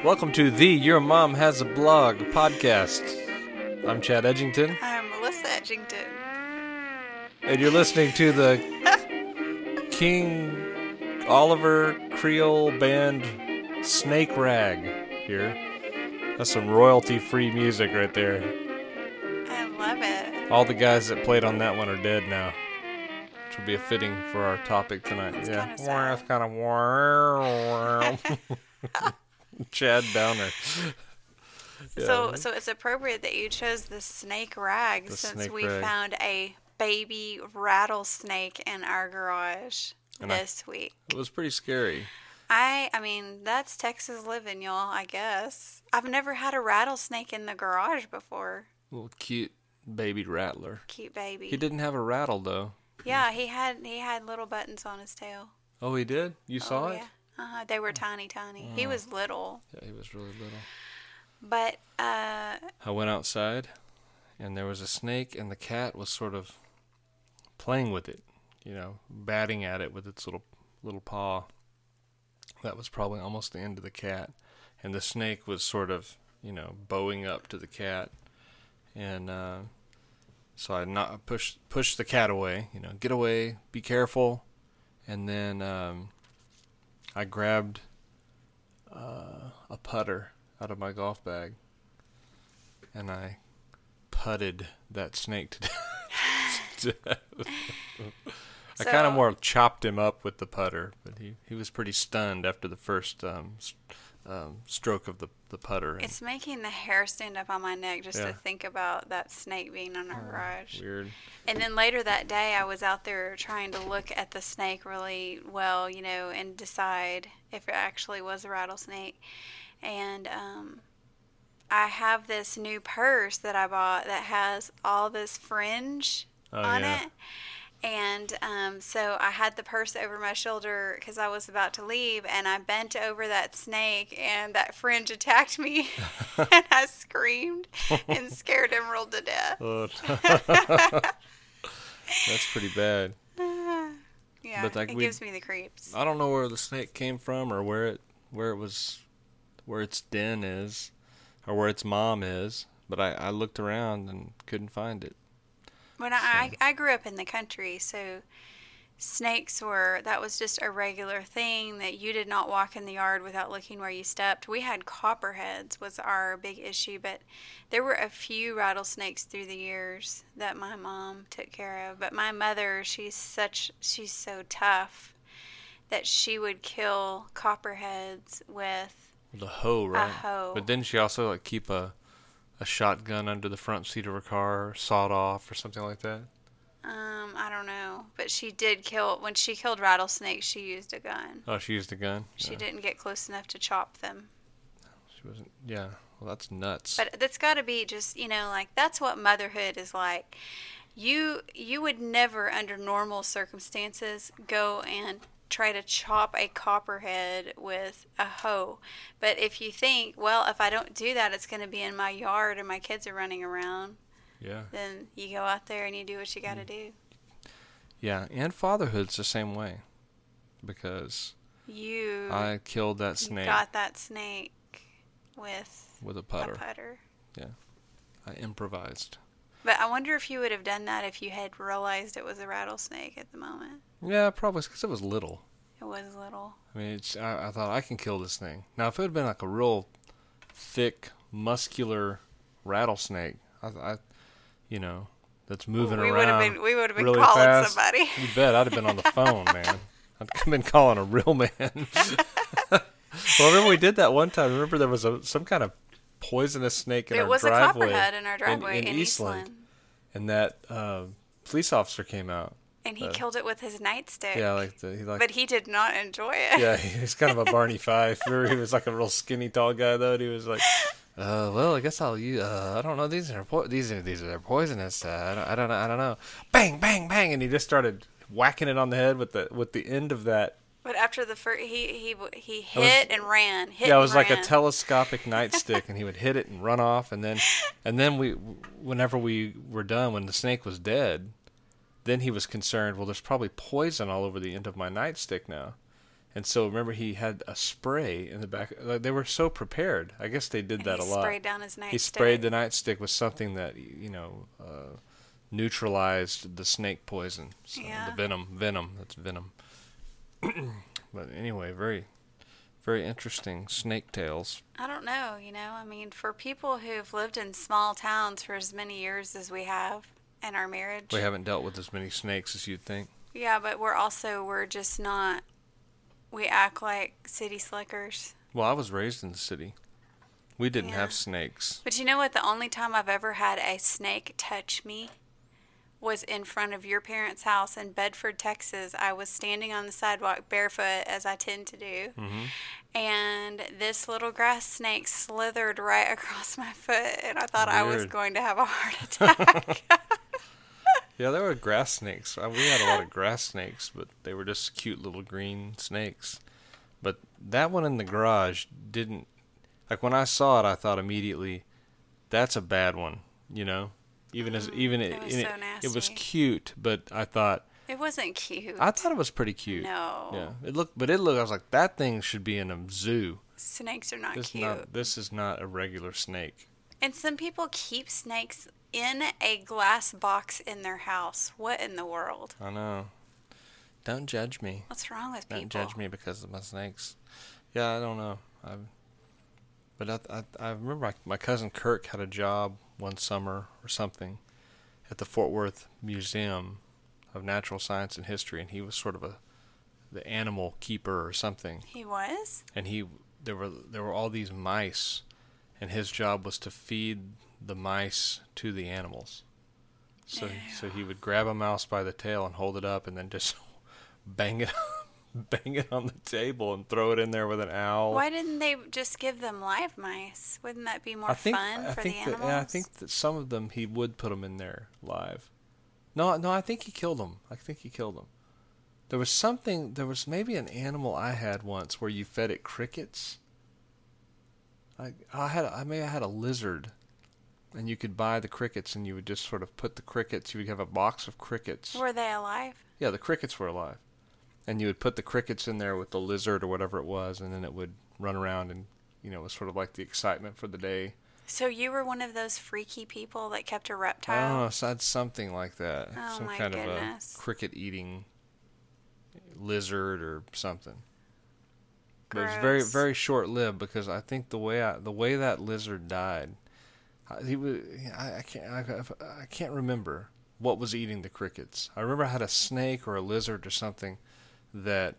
Welcome to the Your Mom Has a Blog podcast. I'm Chad Edgington. I'm Melissa Edgington. And you're listening to the King Oliver Creole Band Snake Rag here. That's some royalty-free music right there. I love it. All the guys that played on that one are dead now, which will be a fitting for our topic tonight. That's yeah, kinda sad. it's kind of Chad Downer. So it's appropriate that you chose the snake rag The since snake we rag. found a baby rattlesnake in our garage this week. It was pretty scary. I mean, that's Texas living, y'all, I guess. I've never had a rattlesnake in the garage before. Little cute baby rattler. Cute baby. He didn't have a rattle though. Yeah, he had little buttons on his tail. Oh, he did? You saw it? Yeah. They were tiny. He was little. Yeah, he was really little. But, I went outside, and there was a snake, and the cat was sort of playing with it, batting at it with its little paw. That was probably almost the end of the cat. And the snake was sort of, bowing up to the cat. And so I pushed the cat away, get away, be careful. And then I grabbed a putter out of my golf bag, and I putted that snake to death. I kind of more chopped him up with the putter, but he was pretty stunned after the first stroke of the putter. It's making the hair stand up on my neck just to think about that snake being on our garage. Weird. And then later that day, I was out there trying to look at the snake really well, and decide if it actually was a rattlesnake. And I have this new purse that I bought that has all this fringe on it. And so I had the purse over my shoulder because I was about to leave, and I bent over that snake, and that fringe attacked me, and I screamed and scared Emerald to death. Oh. That's pretty bad. Yeah, But it gives me the creeps. I don't know where the snake came from or where its den is or where its mom is, but I looked around and couldn't find it. When I grew up in the country, so that was just a regular thing that you did not walk in the yard without looking where you stepped. We had copperheads was our big issue, but there were a few rattlesnakes through the years that my mom took care of. But my mother, she's so tough that she would kill copperheads with The hoe, right? a hoe. But didn't she also keep a shotgun under the front seat of her car, or sawed off, or something like that? I don't know. But she did when she killed rattlesnakes, she used a gun. Oh, she used a gun? She didn't get close enough to chop them. She wasn't, yeah. Well, that's nuts. But that's got to be just, that's what motherhood is like. You would never, under normal circumstances, go and try to chop a copperhead with a hoe. But if you think, well, if I don't do that, it's going to be in my yard and my kids are running around, then you go out there and you do what you got to do. Yeah, and fatherhood's the same way. Because I killed that snake. Got that snake with a putter. Yeah, I improvised. But I wonder if you would have done that if you had realized it was a rattlesnake at the moment. Yeah, probably because it was little. It was little. I mean, I thought I can kill this thing. Now, if it had been like a real thick, muscular rattlesnake, that's moving around. We would have been really calling fast, somebody. You bet I'd have been on the phone, man. I'd been calling a real man. Well, remember we did that one time. Remember there was some kind of poisonous snake in our driveway. It was a copperhead in our driveway in Eastland. And that police officer came out. And he killed it with his nightstick. Yeah, but he did not enjoy it. Yeah, he was kind of a Barney Fife. He was like a real skinny, tall guy, though. And he was like, well, I guess I'll use. I don't know. These are poisonous. I don't know. Bang, bang, bang, and he just started whacking it on the head with the end of that. But after the first, he hit and ran. It was like a telescopic nightstick, and he would hit it and run off, and then whenever we were done, when the snake was dead, then he was concerned. Well, there's probably poison all over the end of my nightstick now, And so remember, he had a spray in the back. Like, they were so prepared. I guess they did And that a he lot. sprayed down his nightstick. He sprayed the nightstick with something that neutralized the snake poison. So Yeah. the venom. That's venom. But anyway, very, very interesting snake tales. I don't know, I mean, for people who've lived in small towns for as many years as we have in our marriage. We haven't dealt with as many snakes as you'd think. Yeah, but we're just not, we act like city slickers. Well, I was raised in the city. We didn't Yeah. have snakes. But you know what? The only time I've ever had a snake touch me was in front of your parents' house in Bedford, Texas. I was standing on the sidewalk barefoot, as I tend to do, and this little grass snake slithered right across my foot, and I thought I was Weird. going to have a heart attack. Yeah, there were grass snakes. We had a lot of grass snakes, but they were just cute little green snakes. But that one in the garage didn't... Like, when I saw it, I thought immediately, that's a bad one, Even it was so it was nasty. cute, but I thought... It wasn't cute. I thought it was pretty cute. No. Yeah, it looked... I was like, that thing should be in a zoo. Snakes are not This cute. This is not a regular snake. And some people keep snakes in a glass box in their house. What in the world? I know. Don't judge me. What's wrong with Don't people? judge me because of my snakes. Yeah, I don't know. But I remember my cousin Kirk had a job one summer or something at the Fort Worth Museum of Natural Science and History, and he was sort of the animal keeper or something. He was? And there were all these mice, and his job was to feed the mice to the animals. So he would grab a mouse by the tail and hold it up, and then just bang it on the table and throw it in there with an owl. Why didn't they just give them live mice? Wouldn't that be more fun for the animals? I think that some of them he would put them in there live. No, I think he killed them. There was maybe an animal I had once where you fed it crickets. I had a lizard, and you could buy the crickets, and you would just sort of put the crickets. You would have a box of crickets. Were they alive? Yeah, the crickets were alive. And you would put the crickets in there with the lizard or whatever it was, and then it would run around, and it was sort of like the excitement for the day. So you were one of those freaky people that kept a I reptile? don't know, so I had something like that. Oh, Some my kind goodness. of a cricket-eating lizard or something. But it was very, Gross. very short-lived because I think the way that lizard died, I can't remember what was eating the crickets. I remember I had a snake or a lizard or something that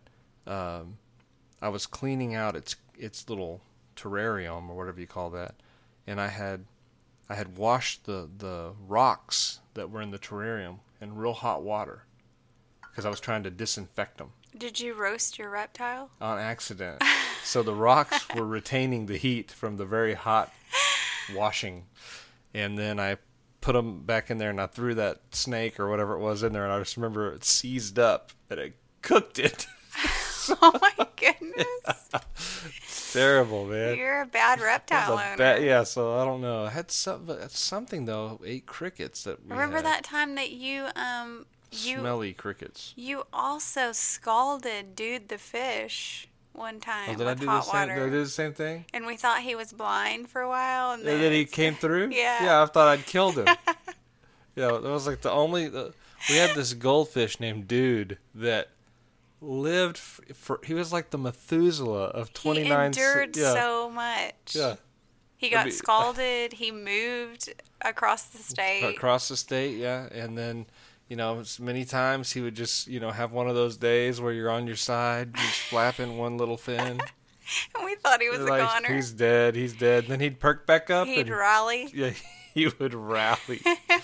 I was cleaning out its little terrarium or whatever you call that, and I had washed the rocks that were in the terrarium in real hot water because I was trying to disinfect them Did you roast your reptile? on accident. So the rocks were retaining the heat from the very hot washing, and then I put them back in there and I threw that snake or whatever it was in there, and I just remember it seized up and it cooked it. Oh my goodness. Terrible, man. You're a bad reptile owner. Yeah, so I don't know. I had something though, ate crickets that we Remember had. that time that you Smelly crickets. you also scalded Dude the fish one time Oh, did I with do hot the same? water. Did I do the same thing? And we thought he was blind for a while, and And then he came through. Yeah. Yeah, I thought I'd killed him. Yeah, that was like the only. We had this goldfish named Dude that lived for. He was like the Methuselah of 29. He endured yeah, so much. yeah. He got mean- scalded. He moved across the state. Across the state, yeah, and then. Many times he would just, have one of those days where you're on your side, just flapping one little fin. And we thought he was a Like, goner. he's dead. Then he'd perk back up. He'd and, rally. Yeah, he would rally.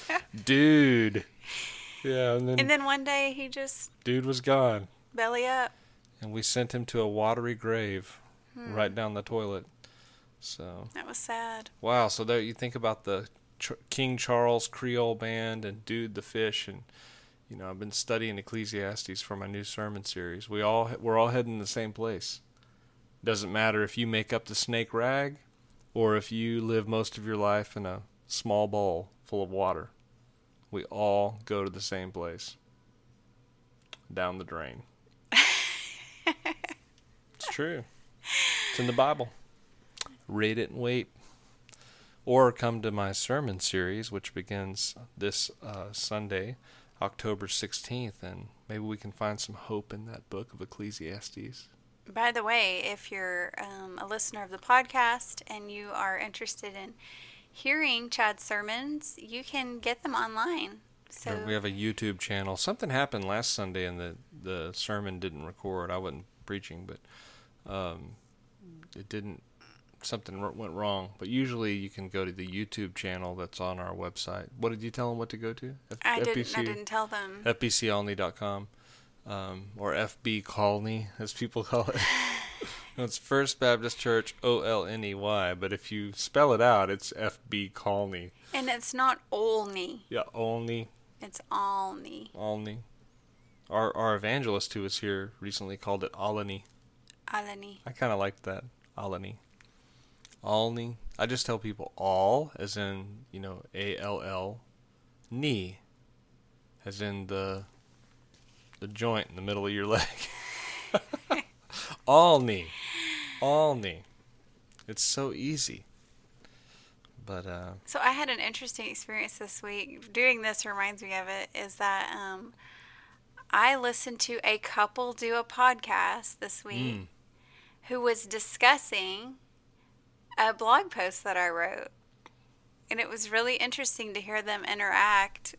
Dude. Yeah, and And then one day he just Dude was gone. belly up. And we sent him to a watery grave right down the toilet. So, That was sad. wow. So there you think about the King Charles Creole Band and Dude the Fish, and I've been studying Ecclesiastes for my new sermon series. We're all heading the same place. Doesn't matter if you make up the snake rag, or if you live most of your life in a small bowl full of water. We all go to the same place. Down the drain. true. It's in the Bible. Read it and wait. Or come to my sermon series, which begins this Sunday, October 16th, and maybe we can find some hope in that book of Ecclesiastes. By the way, if you're a listener of the podcast and you are interested in hearing Chad's sermons, you can get them online. So we have a YouTube channel. Something happened last Sunday and the sermon didn't record. I wasn't preaching, but it didn't. Something went wrong. But usually you can go to the YouTube channel that's on our website. What did you tell them what to go to? I didn't tell them. FBColney.com or FB Colney, as people call it. It's First Baptist Church, Olney, but if you spell it out, it's FB Colney. And it's not Olney. Yeah, Olney. It's Alney. Alney. Our evangelist who was here recently called it Alany. Alany. I kind of liked that. Alany. Alney. I just tell people all, as in, A-L-L, knee, as in the joint in the middle of your leg. Alney. Alney. It's so easy. But So I had an interesting experience this week. Doing this reminds me of it, is that I listened to a couple do a podcast this week who was discussing a blog post that I wrote. And it was really interesting to hear them interact,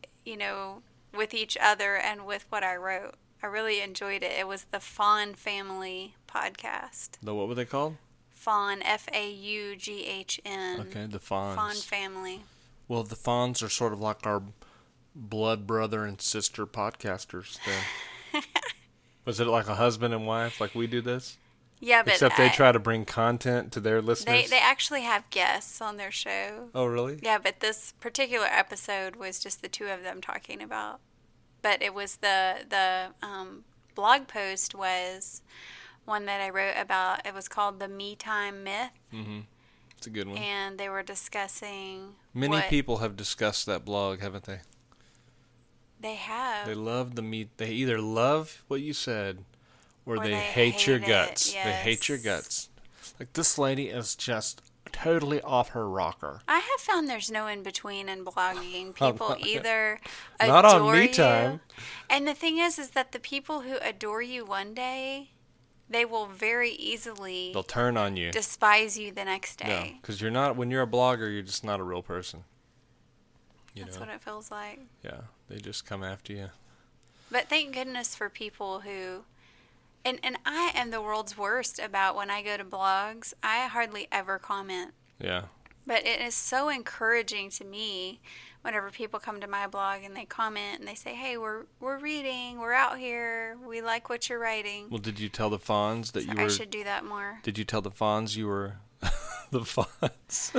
with each other and with what I wrote. I really enjoyed it. It was the Fawn Family podcast. What were they called? Fawn, F-A-U-G-H-N. Okay, the Fawns. Fawn Family. Well, the Fawns are sort of like our blood brother and sister podcasters then. Was it like a husband and wife, like we do this? Yeah, but except they try to bring content to their listeners. They actually have guests on their show. Oh, really? Yeah, but this particular episode was just the two of them talking about. But it was the blog post was one that I wrote about. It was called the Me Time Myth. Mm-hmm. It's a good one. And they were discussing. Many people have discussed that blog, haven't they? They have. They love They either love what you said, or they hate your guts. Yes. They hate your guts. Like, this lady is just totally off her rocker. I have found there's no in between in blogging. People either not adore on Me you, Time. And the thing is that the people who adore you one day, they will very easily they'll turn on you, despise you the next day. No, because you're not. When you're a blogger, you're just not a real person. That's what it feels like. Yeah, they just come after you. But thank goodness for people who. And I am the world's worst about when I go to blogs. I hardly ever comment. Yeah. But it is so encouraging to me whenever people come to my blog and they comment and they say, "Hey, we're reading, we're out here, we like what you're writing." Well, did you tell the Fawns that you were? I should do that more. Did you tell the Fawns you were the Fawns?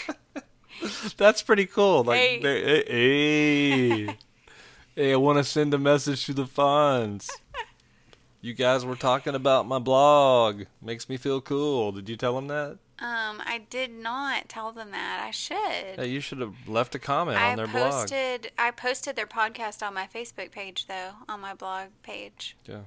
That's pretty cool. Like, hey, I want to send a message to the Fawns. You guys were talking about my blog. Makes me feel cool. Did you tell them that? I did not tell them that. I should. Yeah, you should have left a comment on their blog. I posted their podcast on my Facebook page, though, on my blog page. Yeah.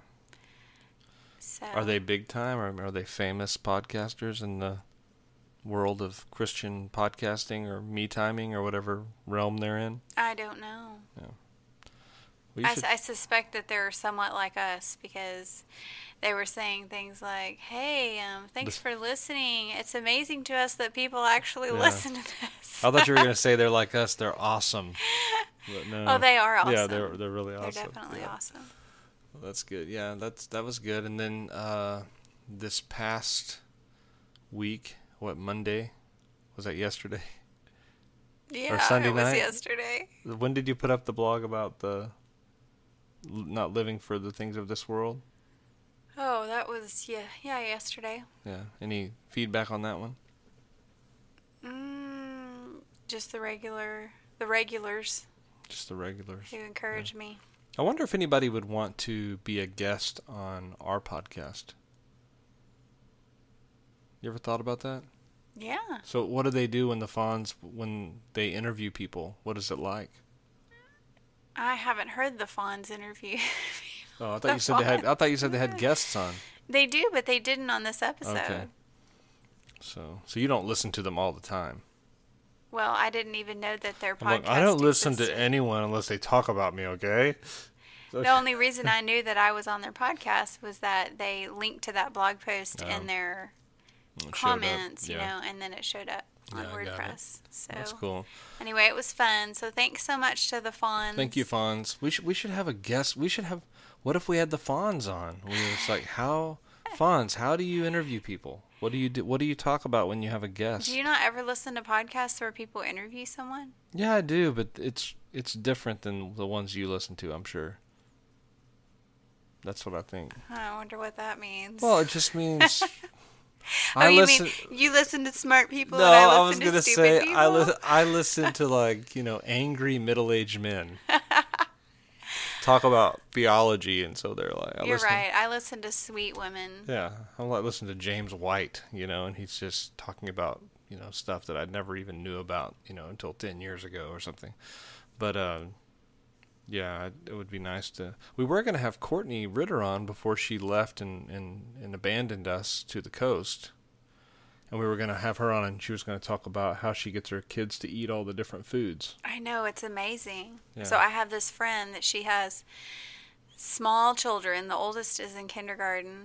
So. Are they big time, or are they famous podcasters in the world of Christian podcasting or me timing or whatever realm they're in? I don't know. Yeah. Well, I suspect that they're somewhat like us because they were saying things like, "Hey, thanks for listening. It's amazing to us that people actually listen to this." I thought you were going to say they're like us. They're awesome. But no. Oh, they are awesome. Yeah, they're really awesome. They're definitely awesome. Well, that's good. Yeah, that was good. And then this past week, Monday? Was that yesterday? Yeah, or Sunday it was night? yesterday. When did you put up the blog about the not living for the things of this world? Oh, that was yesterday. Yeah. Any feedback on that one? Just the regulars. Just the regulars. Who encouraged me. I wonder if anybody would want to be a guest on our podcast. You ever thought about that? Yeah. So what do they do when they interview people? What is it like? I haven't heard the Fawns interview. Oh, I thought you said they had guests on. They do, but they didn't on this episode. Okay. So you don't listen to them all the time. Well, I didn't even know that their podcast Look, I don't listen existed. to anyone unless they talk about me, okay? The only reason I knew that I was on their podcast was that they linked to that blog post in their comments, you know, and then it showed up on Yeah, I got WordPress. So That's cool. anyway, it was fun. So thanks so much to the Fawns. Thank you, Fonz. We should have a guest. What if we had the Fonz on? It's like, Fonz, how do you interview people? What do you do? What do you talk about when you have a guest? Do you not ever listen to podcasts where people interview someone? Yeah, I do, but it's different than the ones you listen to, I'm sure. That's what I think. I wonder what that means. Well, it just means mean you listen to smart people No, and I I was listen to gonna stupid say people? I listen to, like, angry middle-aged men talk about theology, and so they're like, You're right. I listen to sweet women. Yeah, I'm like listening to James White, and he's just talking about stuff that I never even knew about, until 10 years ago or something. But yeah, it would be nice to. We were going to have Courtney Ritter on before she left and abandoned us to the coast. And we were going to have her on, and she was going to talk about how she gets her kids to eat all the different foods. I know, it's amazing. Yeah. So I have this friend that she has small children. The oldest is in kindergarten.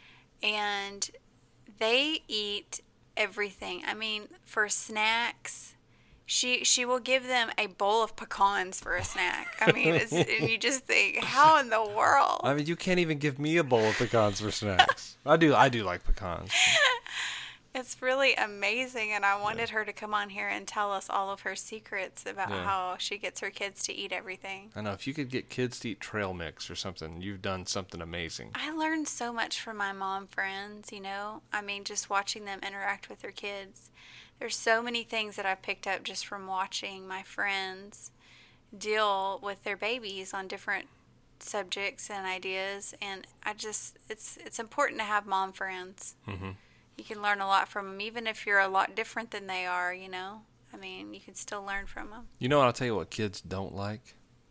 And they eat everything. I mean, for snacks, she will give them a bowl of pecans for a snack. I mean, and you just think, how in the world? I mean, you can't even give me a bowl of pecans for snacks. I do like pecans. It's really amazing, and I wanted her to come on here and tell us all of her secrets about how she gets her kids to eat everything. I know, if you could get kids to eat trail mix or something, you've done something amazing. I learned so much from my mom friends, I mean, just watching them interact with their kids. There's so many things that I've picked up just from watching my friends deal with their babies on different subjects and ideas, and it's important to have mom friends. Mm-hmm. You can learn a lot from them, even if you're a lot different than they are, I mean, you can still learn from them. I'll tell you what kids don't like?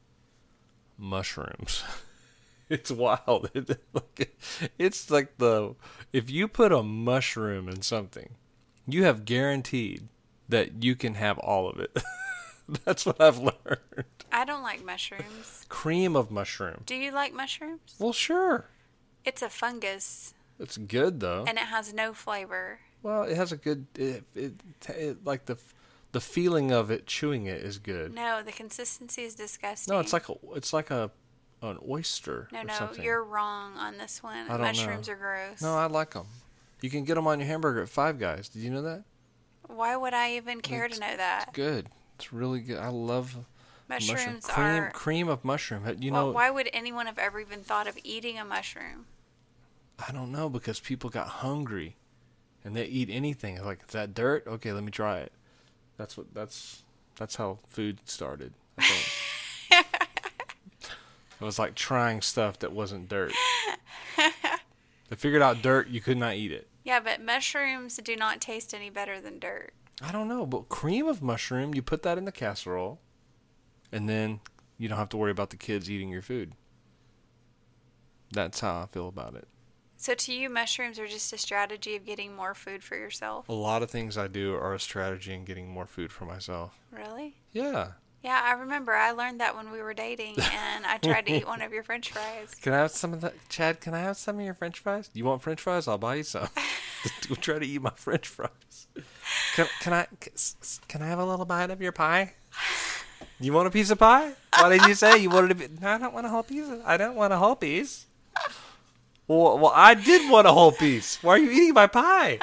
Mushrooms. It's wild. It's like if you put a mushroom in something, you have guaranteed that you can have all of it. That's what I've learned. I don't like mushrooms. Cream of mushroom. Do you like mushrooms? Well, sure. It's a fungus. It's good, though. And it has no flavor. Well, it has a good... It like the feeling of it, chewing it, is good. No, the consistency is disgusting. No, it's like an oyster or something. No, you're wrong on this one. I don't Mushrooms know. are gross. No, I like them. You can get them on your hamburger at Five Guys. Did you know that? Why would I even care to know that? It's good. It's really good. I love mushrooms. Cream of mushroom. Why would anyone have ever even thought of eating a mushroom? I don't know, because people got hungry and they eat anything. Like, is that dirt? Okay, let me try it. That's how food started, I think. It was like trying stuff that wasn't dirt. They figured out dirt, you could not eat it. Yeah, but mushrooms do not taste any better than dirt. I don't know, but cream of mushroom, you put that in the casserole, and then you don't have to worry about the kids eating your food. That's how I feel about it. So to you, mushrooms are just a strategy of getting more food for yourself? A lot of things I do are a strategy in getting more food for myself. Really? Yeah. Yeah, I remember. I learned that when we were dating, and I tried to eat one of your French fries. Can I have some of that? Chad, can I have some of your French fries? You want French fries? I'll buy you some. Don't try to eat my French fries. Can I have a little bite of your pie? You want a piece of pie? What did you say? You wanted to be... No, I don't want a whole piece. I don't want a whole piece. Well, I did want a whole piece. Why are you eating my pie?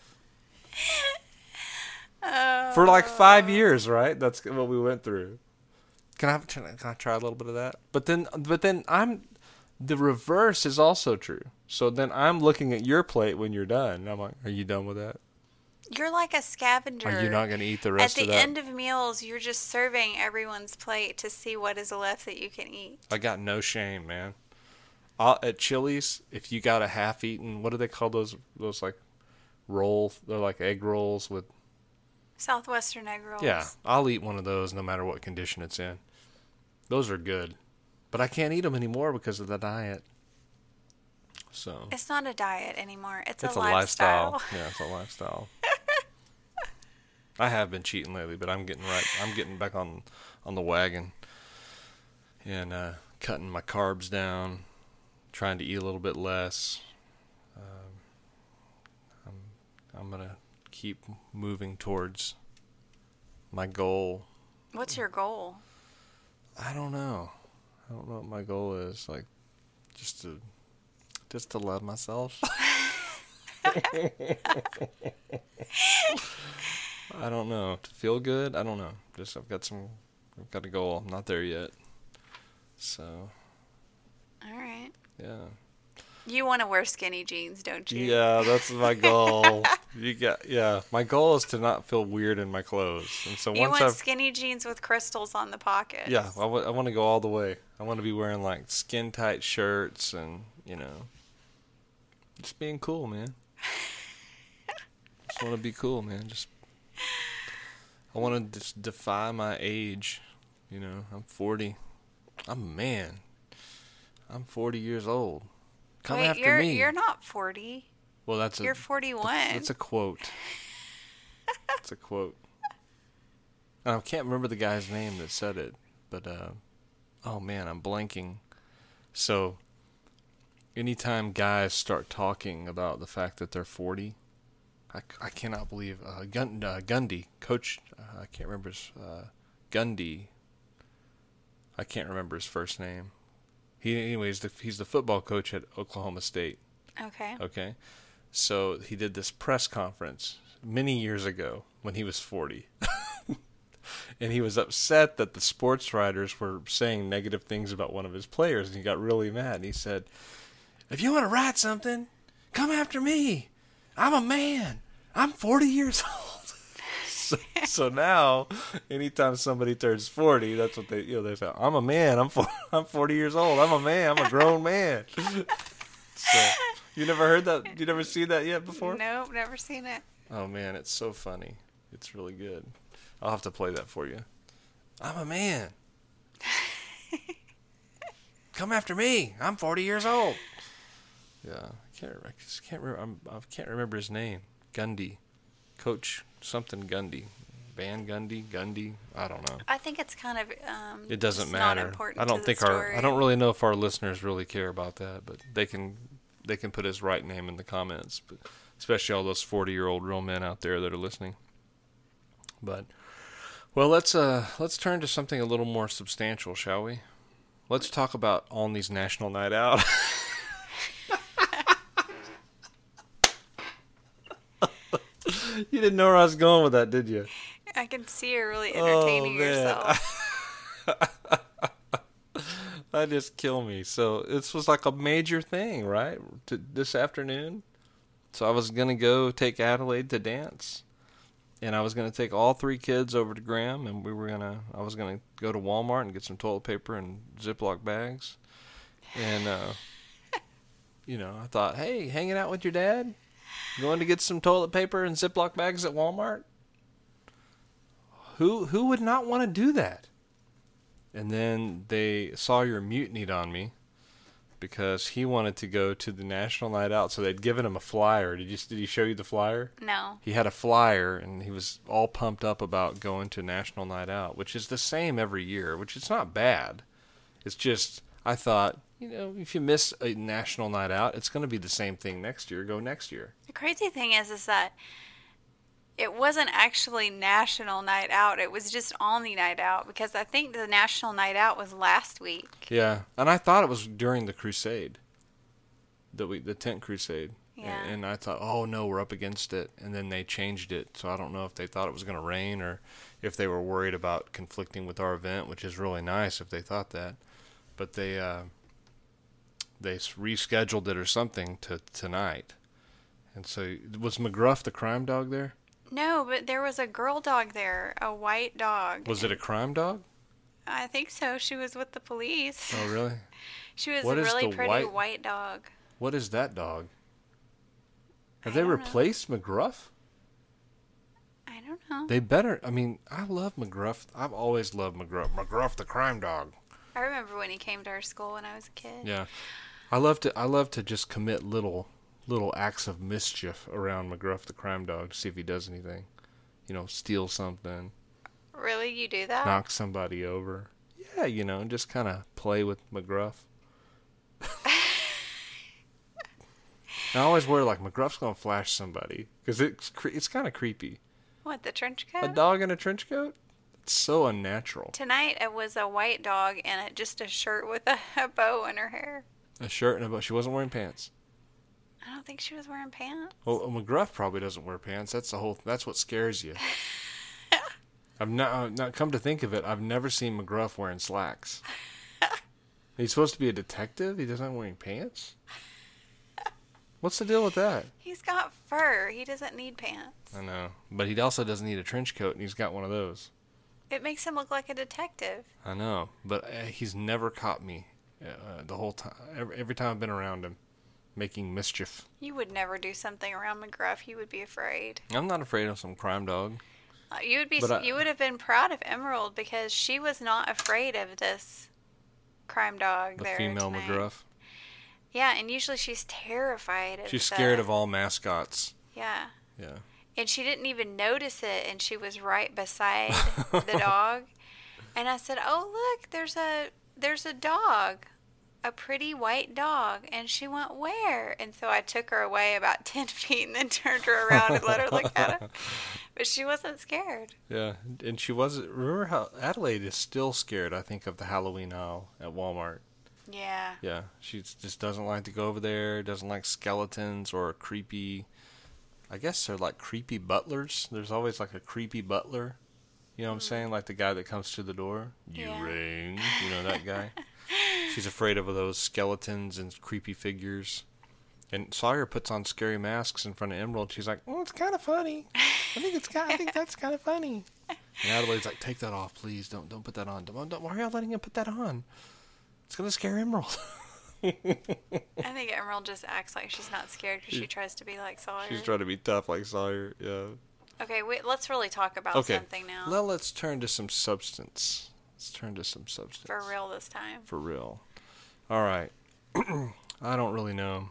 For like 5 years, right? That's what we went through. Can I try a little bit of that? But then the reverse is also true. So then I'm looking at your plate when you're done. And I'm like, are you done with that? You're like a scavenger. Are you not going to eat the rest of that? At the end of meals, you're just serving everyone's plate to see what is left that you can eat. I got no shame, man. At Chili's, if you got a half-eaten, what do they call those like rolls? They're like egg rolls with... Southwestern egg rolls. Yeah, I'll eat one of those no matter what condition it's in. Those are good. But I can't eat them anymore because of the diet. So It's not a diet anymore. It's it's a a lifestyle. lifestyle. Yeah, it's a lifestyle. I have been cheating lately, but I'm getting right. I'm getting back on the wagon and cutting my carbs down, trying to eat a little bit less. I'm gonna keep moving towards my goal. What's your goal? I don't know. I don't know what my goal is. Like, just to love myself. I don't know. To feel good? I don't know. Just I've got a goal. I'm not there yet. So, All right. yeah. You want to wear skinny jeans, don't you? Yeah, that's my goal. My goal is to not feel weird in my clothes. And so You once want I've skinny jeans with crystals on the pockets. yeah, I want to go all the way. I want to be wearing like skin tight shirts and, just being cool, man. Just want to be cool, man. I want to just defy my age. I'm 40. I'm a man. I'm 40 years old. Come Wait, after me. you're not 40. Well, You're 41. That's a quote. It's a quote. And I can't remember the guy's name that said it, but oh man, I'm blanking. So, anytime guys start talking about the fact that they're 40, I cannot believe Gundy, coach. I can't remember his Gundy. I can't remember his first name. He's the football coach at Oklahoma State. Okay. Okay. So he did this press conference many years ago when he was 40. And he was upset that the sports writers were saying negative things about one of his players, and he got really mad. And he said, "If you want to write something, come after me. I'm a man. I'm 40 years old." So now, anytime somebody turns 40, that's what they say. I'm a man. I'm 40 years old. I'm a man. I'm a grown man. So, you never heard that? You never seen that yet before? Nope, never seen it. Oh man, it's so funny. It's really good. I'll have to play that for you. I'm a man. Come after me. I'm 40 years old. Yeah, I can't remember his name. Gundy, Coach something Gundy, Van Gundy. I don't know. I think it's kind of It doesn't just matter. Not important I don't to think the story. I don't really know if our listeners really care about that, but they can put his right name in the comments, but especially all those 40-year-old real men out there that are listening. But well, let's turn to something a little more substantial, shall we? Let's talk about Olney's National Night Out. You didn't know where I was going with that, did you? I can see you're really entertaining yourself. That just killed me. So this was like a major thing, right? This afternoon. So I was going to go take Adelaide to dance. And I was going to take all 3 kids over to Graham. And I was going to go to Walmart and get some toilet paper and Ziploc bags. And, I thought, hey, hanging out with your dad? Going to get some toilet paper and Ziploc bags at Walmart? Who would not want to do that? And then they Sawyer mutinied on me because he wanted to go to the National Night Out, so they'd given him a flyer. Did he show you the flyer? No. He had a flyer, and he was all pumped up about going to National Night Out, which is the same every year, which is not bad. It's just, I thought, if you miss a National Night Out, it's going to be the same thing next year. Go next year. The crazy thing is that it wasn't actually National Night Out. It was just Olney Night Out, because I think the National Night Out was last week. Yeah, and I thought it was during the crusade, the tent crusade. Yeah. And I thought, oh no, we're up against it. And then they changed it, so I don't know if they thought it was going to rain or if they were worried about conflicting with our event, which is really nice if they thought that. But they rescheduled it or something to tonight. And so, was McGruff the crime dog there? No, but there was a girl dog there, a white dog. Was it a crime dog? I think so. She was with the police. Oh, really? She was What a is really the pretty white dog. What is that dog? Have I they don't know. replaced McGruff? I don't know. They better. I mean, I love McGruff. I've always loved McGruff. McGruff the crime dog. I remember when he came to our school when I was a kid. Yeah. I love to just commit little acts of mischief around McGruff the crime dog to see if he does anything. You know, steal something, Really, you do that? knock somebody over. Yeah, you know, just kind of play with McGruff. I always worry like McGruff's gonna flash somebody because it's kind of creepy. What, the trench A coat? dog in a trench coat? It's so unnatural. Tonight it was a white dog and just a shirt with a bow in her hair. A shirt and a bow. She wasn't wearing pants. I don't think she was wearing pants. Well, McGruff probably doesn't wear pants. That's what scares you. I've not come to think of it. I've never seen McGruff wearing slacks. He's supposed to be a detective. He doesn't wearing pants. What's the deal with that? He's got fur. He doesn't need pants. I know, but he also doesn't need a trench coat, and he's got one of those. It makes him look like a detective. I know, but he's never caught me the whole time. Every time I've been around him, making mischief. You would never do something around McGruff. You would be afraid. I'm not afraid of some crime dog. You would be. But You would have been proud of Emerald because she was not afraid of this crime dog. The there female tonight. McGruff. Yeah, and usually she's terrified of She's scared of all mascots. Yeah. Yeah. And she didn't even notice it, and she was right beside the dog. And I said, "Oh, look, there's a dog, a pretty white dog." And she went, "Where?" And so I took her away about 10 feet and then turned her around and let her look at it. But she wasn't scared. Yeah, and she wasn't. Remember how Adelaide is still scared, I think, of the Halloween aisle at Walmart. Yeah. Yeah, she just doesn't like to go over there, doesn't like skeletons or creepy, I guess they're like creepy butlers. There's always like a creepy butler. You know what I'm saying? Like the guy that comes to the door. You Yeah. ring. You know that guy? She's afraid of those skeletons and creepy figures. And Sawyer puts on scary masks in front of Emerald. She's like, "Oh, it's kind of funny. I think that's kind of funny." And Adelaide's like, "Take that off, please. Don't put that on. Why are y'all letting him put that on? It's gonna scare Emerald." I think Emerald just acts like she's not scared because she tries to be like Sawyer. She's trying to be tough like Sawyer. Yeah. Okay, wait, let's really talk about Okay. something now. Now let's turn to some substance. For real this time. For real. All right. I don't really know.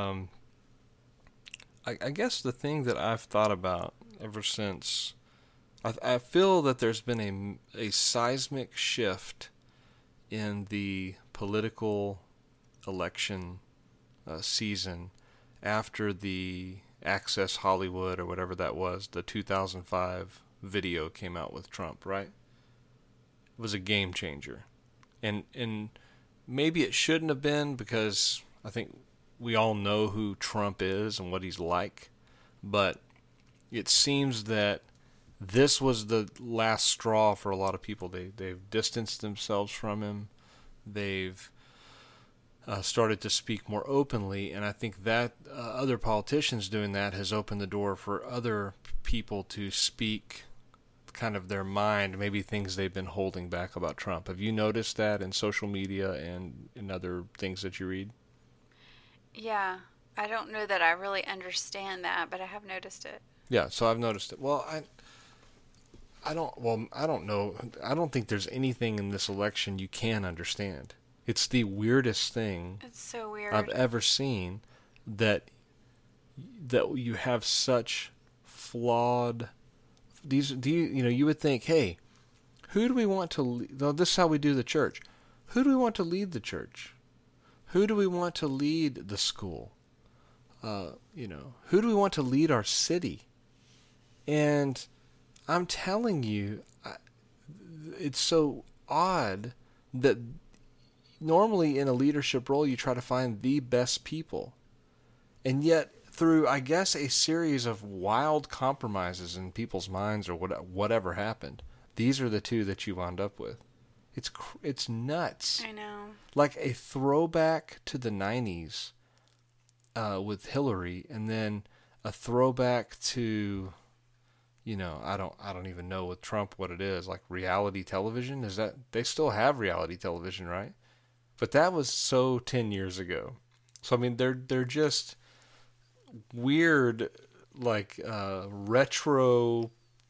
I guess the thing that I've thought about ever since, I feel that there's been a seismic shift in the political election season after the Access Hollywood or whatever that was, the 2005 video came out with Trump, right? It was a game changer. And maybe it shouldn't have been because I think we all know who Trump is and what he's like, but it seems that this was the last straw for a lot of people. They've distanced themselves from him. They've started to speak more openly, and I think that other politicians doing that has opened the door for other people to speak kind of their mind, maybe things they've been holding back about Trump. Have you noticed that in social media and in other things that you read? Yeah, I don't know that I really understand that, but I have noticed it. Yeah, so I've noticed it. Well, I don't know. I don't think there's anything in this election you can understand. It's the weirdest thing It's so weird. I've ever seen that you have such flawed you would think, hey, who do we want to lead? This is how we do the church. Who do we want to lead the church? Who do we want to lead the school? Who do we want to lead our city? And I'm telling you, it's so odd that normally in a leadership role you try to find the best people. And yet through, I guess, a series of wild compromises in people's minds or whatever happened, these are the two that you wound up with. It's nuts. I know. Like a throwback to the 90s with Hillary, and then a throwback to, I don't even know with Trump what it is, like reality television. Is that they still have reality television, right? But that was so 10 years ago. So I mean, they're just weird, like retro.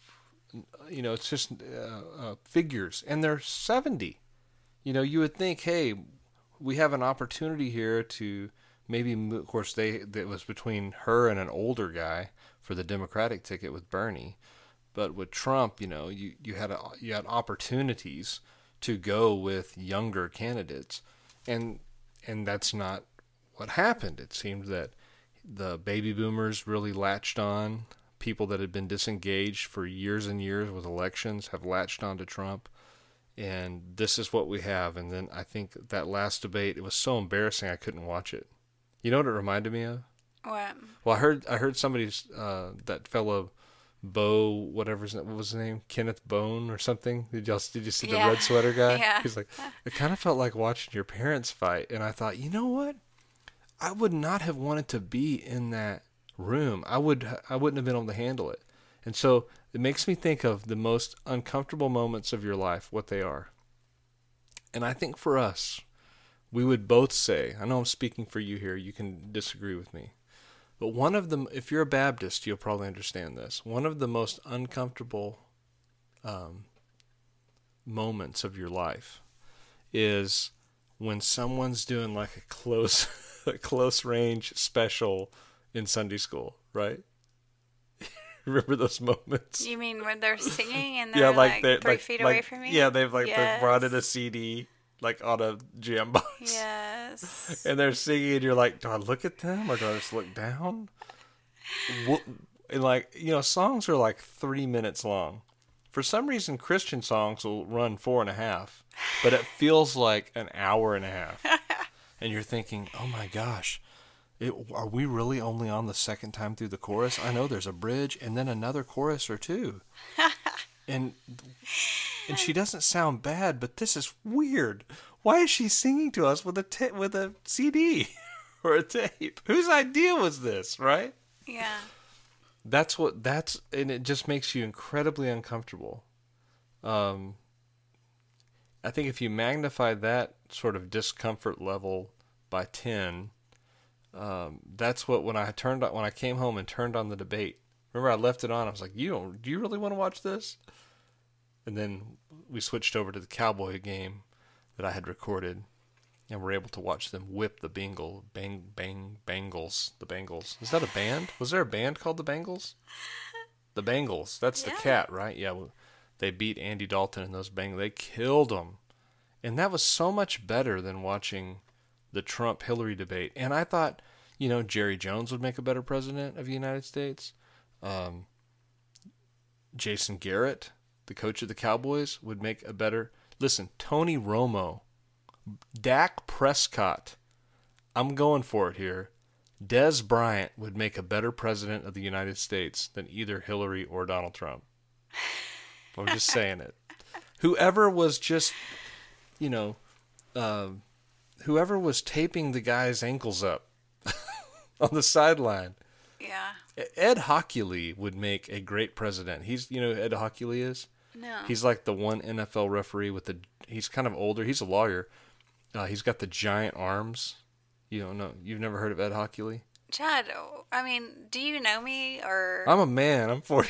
It's just figures, and they're 70. You would think, hey, we have an opportunity here to maybe, of course, it was between her and an older guy for the Democratic ticket with Bernie. But with Trump, you had opportunities to go with younger candidates, and that's not what happened. It seemed that the baby boomers really latched on. People that had been disengaged for years and years with elections have latched on to Trump, and this is what we have. And then I think that last debate, it was so embarrassing I couldn't watch it. You know what it reminded me of? What? Well, I heard somebody's that fellow Bo, what was his name? Kenneth Bone or something? Did you see the red sweater guy? Yeah. He's like, it kind of felt like watching your parents fight. And I thought, you know what? I would not have wanted to be in that room. I wouldn't have been able to handle it. And so it makes me think of the most uncomfortable moments of your life, what they are. And I think for us, we would both say, I know I'm speaking for you here, you can disagree with me, but one of them, if you're a Baptist, you'll probably understand this. One of the most uncomfortable moments of your life is when someone's doing like a close range special in Sunday school, right? Remember those moments? You mean when they're singing and they're like 3 feet away from you? Yeah, they've they brought in a CD like on a jam box. Yes. And they're singing, and you're like, do I look at them or do I just look down? And songs are like 3 minutes long. For some reason, Christian songs will run 4.5, but it feels like an hour and a half. And you're thinking, oh my gosh, are we really only on the second time through the chorus? I know there's a bridge and then another chorus or two. And she doesn't sound bad, but this is weird. Why is she singing to us with a CD or a tape? Whose idea was this, right? Yeah. And it just makes you incredibly uncomfortable. I think if you magnify that sort of discomfort level by 10, that's what when I came home and turned on the debate. Remember, I left it on. I was like, do you really want to watch this? And then we switched over to the Cowboy game that I had recorded, and we're able to watch them whip the Bengals. The Bengals. Is that a band? Was there a band called the Bengals? The Bengals. That's the cat, right? Yeah. They beat Andy Dalton and those Bengals. They killed them. And that was so much better than watching the Trump-Hillary debate. And I thought, Jerry Jones would make a better president of the United States. Jason Garrett, the coach of the Cowboys, would make a better... Listen, Tony Romo, Dak Prescott, I'm going for it here. Des Bryant would make a better president of the United States than either Hillary or Donald Trump. I'm just saying it. Whoever was just, whoever was taping the guy's ankles up on the sideline. Yeah. Ed Hockley would make a great president. He's, who Ed Hockley is? No. He's like the one NFL referee he's kind of older. He's a lawyer. He's got the giant arms. You don't know. You've never heard of Ed Hockley? Chad, I mean, do you know me or? I'm a man. I'm 40.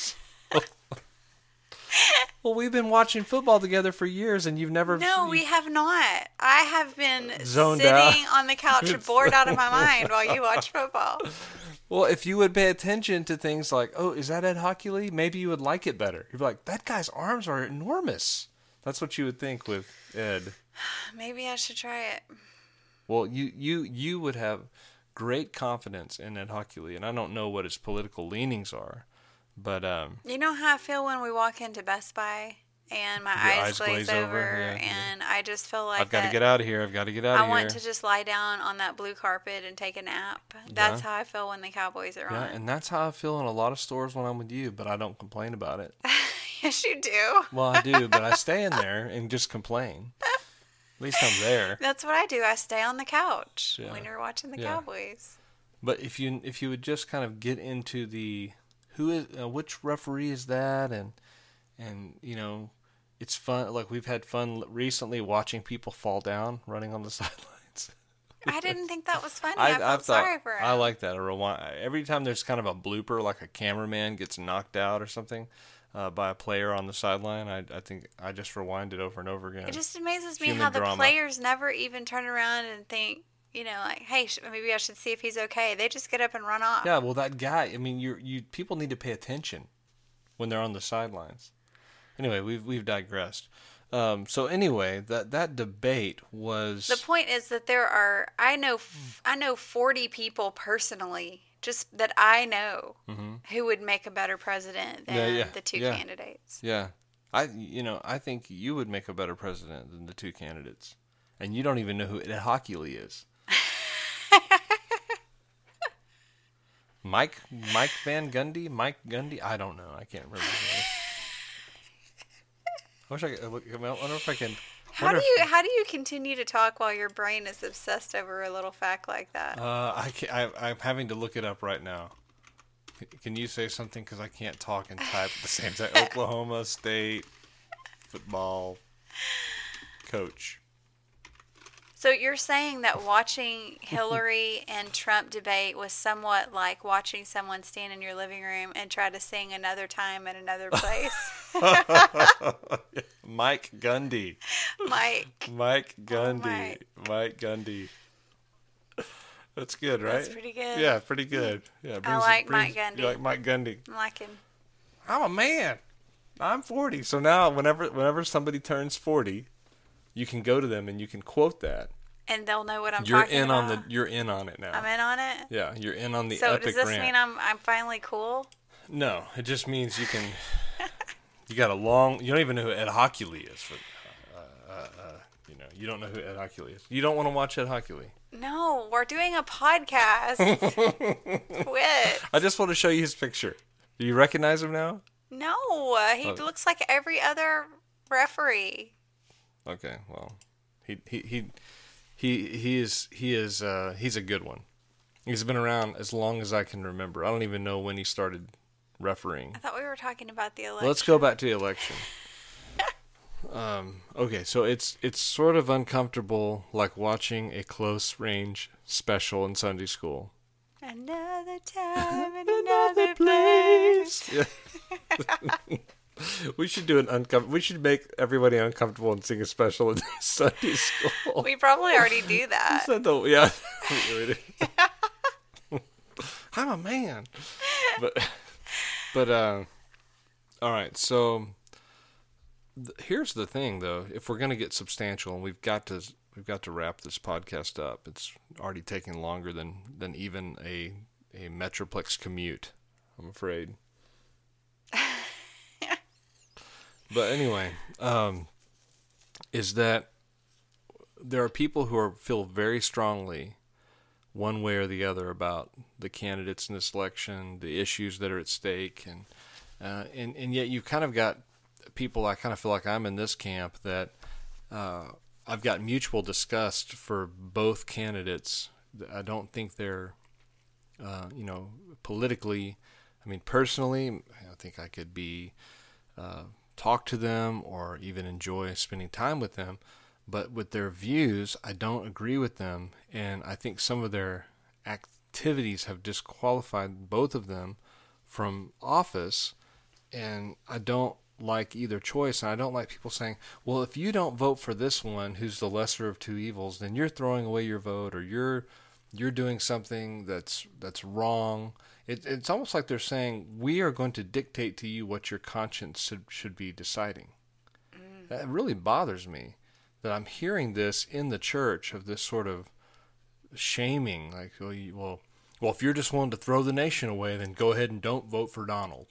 Well, we've been watching football together for years, and you've never... No, we have not. I have been zoned sitting out on the couch bored out of my mind while you watch football. Well, if you would pay attention to things like, oh, is that Ed Hockley? Maybe you would like it better. You'd be like, that guy's arms are enormous. That's what you would think with Ed. Maybe I should try it. Well, you would have great confidence in Ed Hockley, and I don't know what his political leanings are, but... You know how I feel when we walk into Best Buy and my eyes glaze over and I just feel like I've got to get out of here. I want to just lie down on that blue carpet and take a nap. That's how I feel when the Cowboys are on. Yeah, and that's how I feel in a lot of stores when I'm with you, but I don't complain about it. Yes, you do. Well, I do, but I stay in there and just complain. At least I'm there. That's what I do. I stay on the couch when you're watching the Cowboys. But if you would just kind of get into the which referee is that, and it's fun. Like we've had fun recently watching people fall down running on the sidelines. I didn't think that was funny. I I felt sorry for him. I like that. A rewind. Every time there's kind of a blooper, like a cameraman gets knocked out or something by a player on the sideline, I think I just rewind it over and over again. It just amazes me Human how the drama. players never even turn around and think, like, hey, maybe I should see if he's okay. They just get up and run off. Yeah, well, that guy. I mean, you people need to pay attention when they're on the sidelines. Anyway, we've digressed. So anyway, that debate was. The point is that I know 40 people personally, just that I know, who would make a better president than the two candidates. Yeah, I think you would make a better president than the two candidates, and you don't even know who Ed Hockley is. Mike Van Gundy? Mike Gundy? I don't know. I can't remember his name. I wish I could. I wonder if I can. How do you continue to talk while your brain is obsessed over a little fact like that? I'm having to look it up right now. Can you say something? Because I can't talk and type at the same time. Oklahoma State football coach. So you're saying that watching Hillary and Trump debate was somewhat like watching someone stand in your living room and try to sing Another Time in Another Place? Mike Gundy. Mike Gundy. Mike Gundy. That's good, right? That's pretty good. Yeah, pretty good. Yeah, I like Mike Gundy. You like Mike Gundy? I like him. I'm a man. I'm 40. So now whenever somebody turns 40, you can go to them and you can quote that. And they'll know what I'm talking about. You're in on it now. I'm in on it? Yeah, you're in on the so epic rant. So does this mean I'm finally cool? No, it just means you can. You got a long. You don't even know who Ed Hockley is. You don't know who Ed Hockley is. You don't want to watch Ed Hockley. No, we're doing a podcast. Quit. I just want to show you his picture. Do you recognize him now? No, he looks like every other referee. Okay, well, he's a good one. He's been around as long as I can remember. I don't even know when he started refereeing. I thought we were talking about the election. Let's go back to the election. Okay, so it's sort of uncomfortable, like watching a close range special in Sunday school. Another time in another place. Yeah. We should do we should make everybody uncomfortable and sing a special in Sunday school. We probably already do that. Yeah. I'm a man. But all right. So here's the thing, though. If we're gonna get substantial, and we've got to wrap this podcast up. It's already taking longer than even a Metroplex commute, I'm afraid. But anyway, is that there are people who feel very strongly one way or the other about the candidates in this election, the issues that are at stake, and yet you've kind of got people. I kind of feel like I'm in this camp that I've got mutual disgust for both candidates. I don't think they're, politically. I mean, personally, I think I could be. Talk to them or even enjoy spending time with them, but with their views, I don't agree with them, and I think some of their activities have disqualified both of them from office, and I don't like either choice, and I don't like people saying, well, if you don't vote for this one who's the lesser of two evils, then you're throwing away your vote, or you're doing something that's wrong. It's almost like they're saying, we are going to dictate to you what your conscience should be deciding. That really bothers me, that I'm hearing this in the church, of this sort of shaming, like, well, if you're just willing to throw the nation away, then go ahead and don't vote for Donald,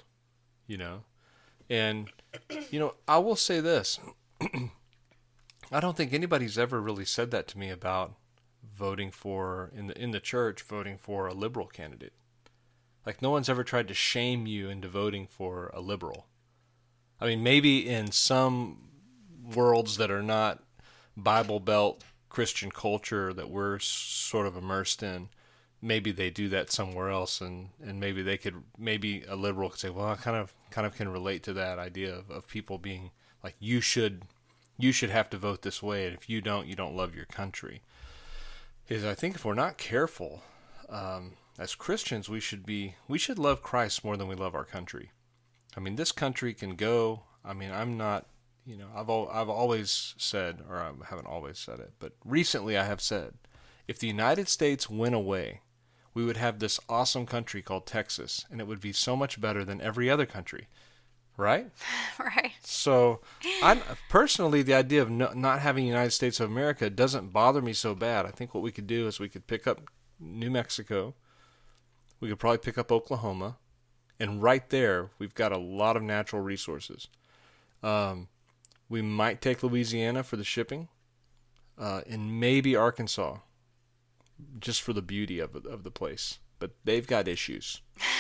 And, I will say this. I don't think anybody's ever really said that to me about voting for, in the church, voting for a liberal candidate. Like, no one's ever tried to shame you into voting for a liberal. I mean, maybe in some worlds that are not Bible Belt Christian culture that we're sort of immersed in, maybe they do that somewhere else, and maybe a liberal could say, well, I kind of can relate to that idea of people being like, you should have to vote this way, and if you don't love your country. is I think if we're not careful, as Christians, we should love Christ more than we love our country. I mean, this country can go. I mean, I'm not, I've always said, or I haven't always said it, but recently I have said, if the United States went away, we would have this awesome country called Texas, and it would be so much better than every other country, right? Right. So, I'm personally, the idea of not having the United States of America doesn't bother me so bad. I think what we could do is we could pick up New Mexico, we could probably pick up Oklahoma, and right there, we've got a lot of natural resources. We might take Louisiana for the shipping, and maybe Arkansas, just for the beauty of the place. But they've got issues.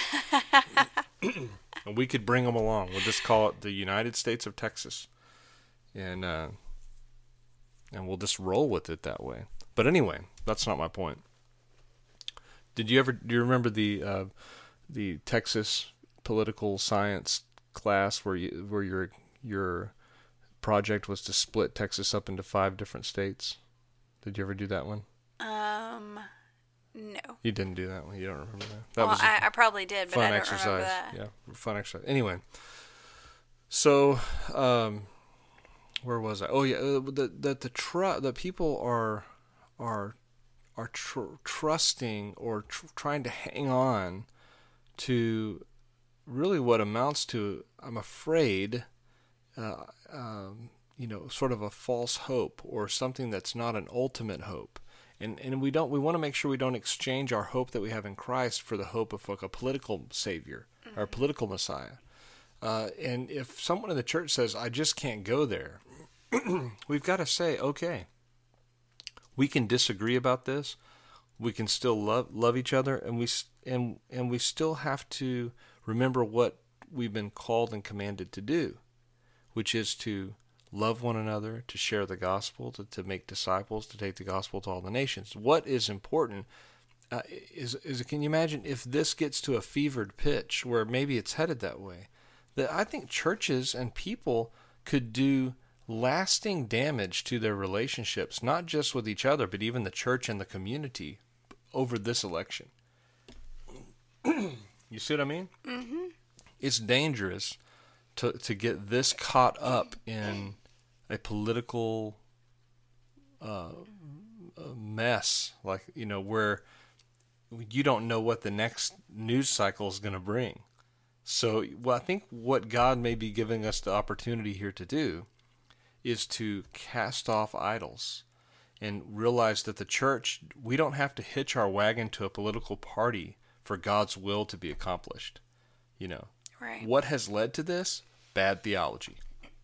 And we could bring them along. We'll just call it the United States of Texas. And we'll just roll with it that way. But anyway, that's not my point. Do you remember the Texas political science class where your project was to split Texas up into 5 different states? Did you ever do that one? No. You didn't do that one. You don't remember that. That was I probably did, but I don't exercise. remember that. Yeah, fun exercise. Anyway, so where was I? Oh yeah, the people are trusting or trying to hang on to really what amounts to, I'm afraid, sort of a false hope or something that's not an ultimate hope. And we want to make sure we don't exchange our hope that we have in Christ for the hope of like a political savior or a political Messiah. And if someone in the church says, I just can't go there, we've got to say, okay, we can disagree about this. We can still love each other, and we still have to remember what we've been called and commanded to do, which is to love one another, to share the gospel, to make disciples, to take the gospel to all the nations. What is important is can you imagine if this gets to a fevered pitch where maybe it's headed that way, that I think churches and people could do lasting damage to their relationships, not just with each other, but even the church and the community over this election. You see what I mean? Mm-hmm. It's dangerous to get this caught up in a political mess, like, where you don't know what the next news cycle is going to bring. So, I think what God may be giving us the opportunity here to do is to cast off idols and realize that the church, we don't have to hitch our wagon to a political party for God's will to be accomplished. Right. What has led to this? Bad theology.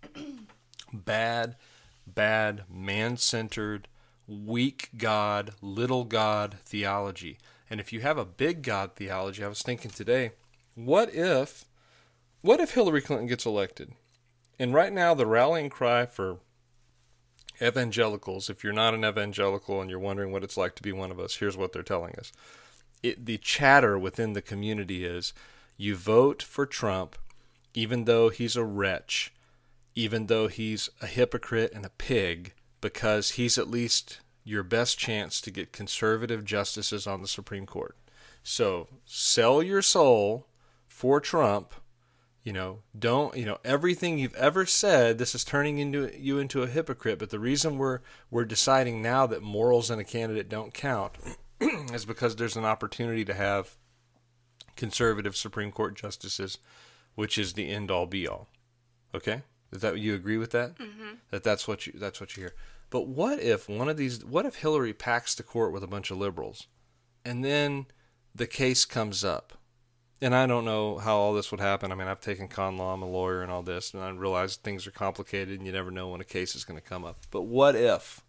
Bad, man-centered, weak God, little God theology. And if you have a big God theology, I was thinking today, what if Hillary Clinton gets elected? And right now the rallying cry for evangelicals, if you're not an evangelical and you're wondering what it's like to be one of us, here's what they're telling us. The chatter within the community is, you vote for Trump even though he's a wretch, even though he's a hypocrite and a pig, because he's at least your best chance to get conservative justices on the Supreme Court. So sell your soul for Trump. Don't, everything you've ever said, this is turning you into a hypocrite. But the reason we're deciding now that morals in a candidate don't count is because there's an opportunity to have conservative Supreme Court justices, which is the end all be all. Okay? Is that, you agree with that? Mm-hmm. That's what you hear. But what if Hillary packs the court with a bunch of liberals, and then the case comes up? And I don't know how all this would happen. I mean, I've taken con law, I'm a lawyer and all this, and I realize things are complicated and you never know when a case is going to come up. But what if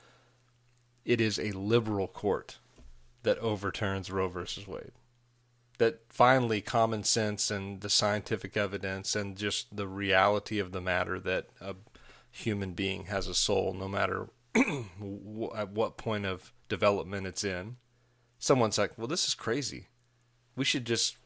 it is a liberal court that overturns Roe versus Wade? That finally common sense and the scientific evidence and just the reality of the matter that a human being has a soul, no matter at what point of development it's in. Someone's like, well, this is crazy. We should just,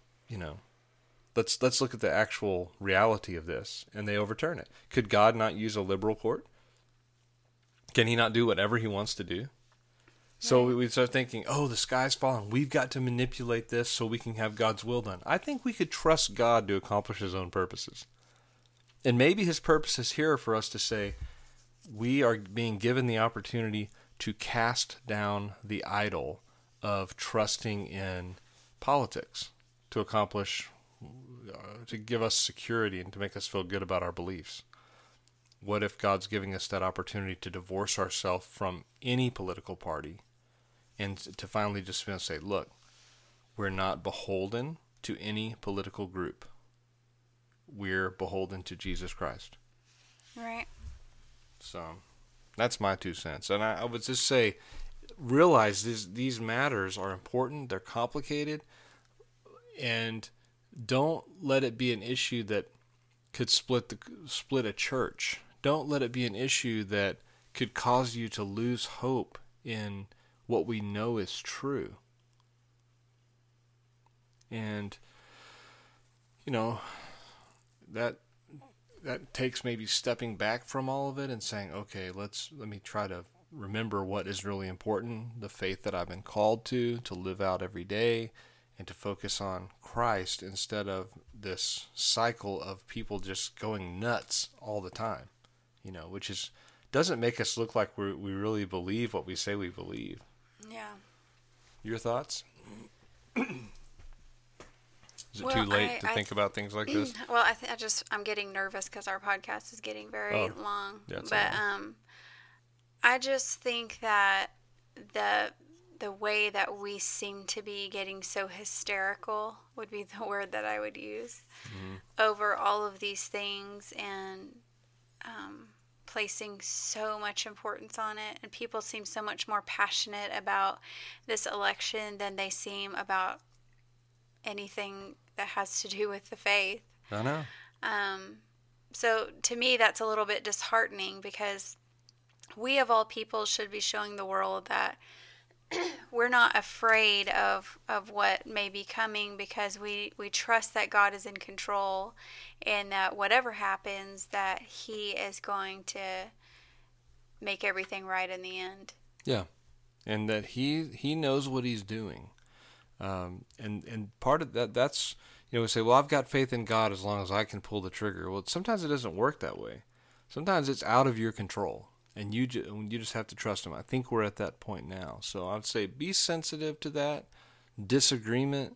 let's look at the actual reality of this, and they overturn it. Could God not use a liberal court? Can he not do whatever he wants to do? So Right. we start thinking, oh, the sky's falling. We've got to manipulate this so we can have God's will done. I think we could trust God to accomplish his own purposes. And maybe his purposes here are for us to say, we are being given the opportunity to cast down the idol of trusting in politics to accomplish, to give us security and to make us feel good about our beliefs. What if God's giving us that opportunity to divorce ourselves from any political party and to finally just say, look, we're not beholden to any political group. We're beholden to Jesus Christ. Right. So that's my 2 cents. And I would just say, realize these matters are important, they're complicated, and don't let it be an issue that could split a church. Don't let it be an issue that could cause you to lose hope in what we know is true. And that takes maybe stepping back from all of it and saying, okay, let me try to remember what is really important, the faith that I've been called to live out every day, and to focus on Christ instead of this cycle of people just going nuts all the time, which doesn't make us look like we really believe what we say we believe. Yeah. Your thoughts? Is it Well, too late to think about things like this? Well, I'm getting nervous because our podcast is getting very long. That's but all right. I just think that the way that we seem to be getting so hysterical would be the word that I would use over all of these things, and placing so much importance on it. And people seem so much more passionate about this election than they seem about anything that has to do with the faith. I know. So to me, that's a little bit disheartening, because we of all people should be showing the world that we're not afraid of what may be coming, because we trust that God is in control, and that whatever happens, that he is going to make everything right in the end. Yeah. And that he knows what he's doing. And part of that's, we say, well, I've got faith in God as long as I can pull the trigger. Well, sometimes it doesn't work that way. Sometimes it's out of your control, and you just have to trust him. I think we're at that point now. So I'd say be sensitive to that disagreement,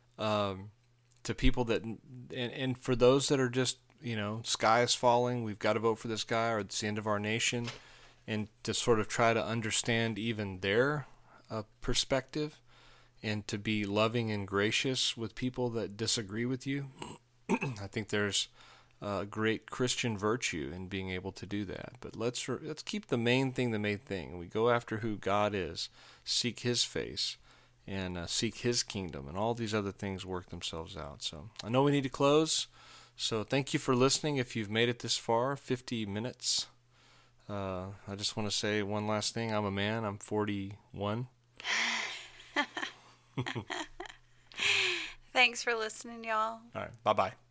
to people that, and for those that are just, sky is falling, we've got to vote for this guy, or it's the end of our nation, and to sort of try to understand even their perspective, and to be loving and gracious with people that disagree with you. I think there's a great Christian virtue in being able to do that. But let's keep the main thing the main thing. We go after who God is, seek his face, and seek his kingdom, and all these other things work themselves out. So I know we need to close. So thank you for listening. If you've made it this far, 50 minutes. I just want to say one last thing. I'm a man. I'm 41. Thanks for listening, y'all. All right. Bye-bye.